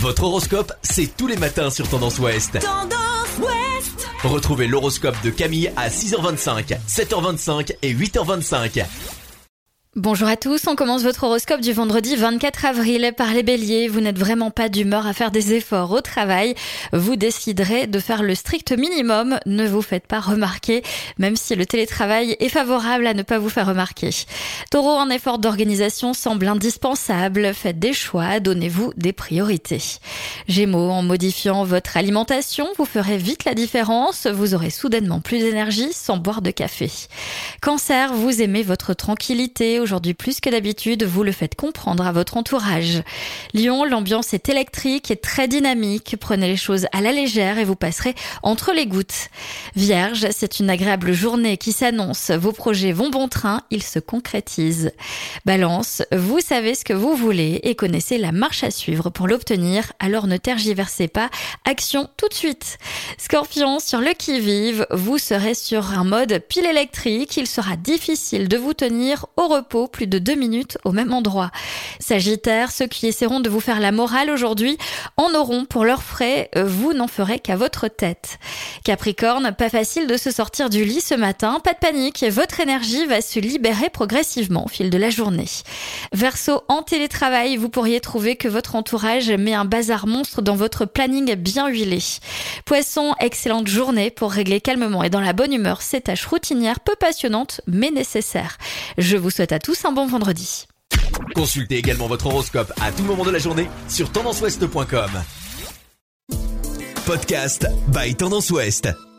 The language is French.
Votre horoscope, c'est tous les matins sur Tendance Ouest. Tendance Ouest. Retrouvez l'horoscope de Camille à 6h25, 7h25 et 8h25. Bonjour à tous, on commence votre horoscope du vendredi 24 avril par les béliers. Vous n'êtes vraiment pas d'humeur à faire des efforts au travail. Vous déciderez de faire le strict minimum. Ne vous faites pas remarquer, même si le télétravail est favorable à ne pas vous faire remarquer. Taureau, un effort d'organisation semble indispensable. Faites des choix, donnez-vous des priorités. Gémeaux, en modifiant votre alimentation, vous ferez vite la différence. Vous aurez soudainement plus d'énergie sans boire de café. Cancer, vous aimez votre tranquillité. Aujourd'hui, plus que d'habitude, vous le faites comprendre à votre entourage. Lion, l'ambiance est électrique et très dynamique. Prenez les choses à la légère et vous passerez entre les gouttes. Vierge, c'est une agréable journée qui s'annonce. Vos projets vont bon train, ils se concrétisent. Balance, vous savez ce que vous voulez et connaissez la marche à suivre pour l'obtenir, alors ne tergiversez pas, action tout de suite. Scorpion, sur le qui-vive, vous serez sur un mode pile électrique. Il sera difficile de vous tenir au repos plus de 2 minutes au même endroit. Sagittaire, ceux qui essaieront de vous faire la morale aujourd'hui en auront pour leurs frais, vous n'en ferez qu'à votre tête. Capricorne, pas facile de se sortir du lit ce matin, pas de panique, votre énergie va se libérer progressivement au fil de la journée. Verseau, en télétravail, vous pourriez trouver que votre entourage met un bazar monstre dans votre planning bien huilé. Poisson, excellente journée pour régler calmement et dans la bonne humeur ces tâches routinières peu passionnantes mais nécessaires. Je vous souhaite à tous un bon vendredi. Consultez également votre horoscope à tout moment de la journée sur tendanceouest.com. Podcast by Tendance Ouest.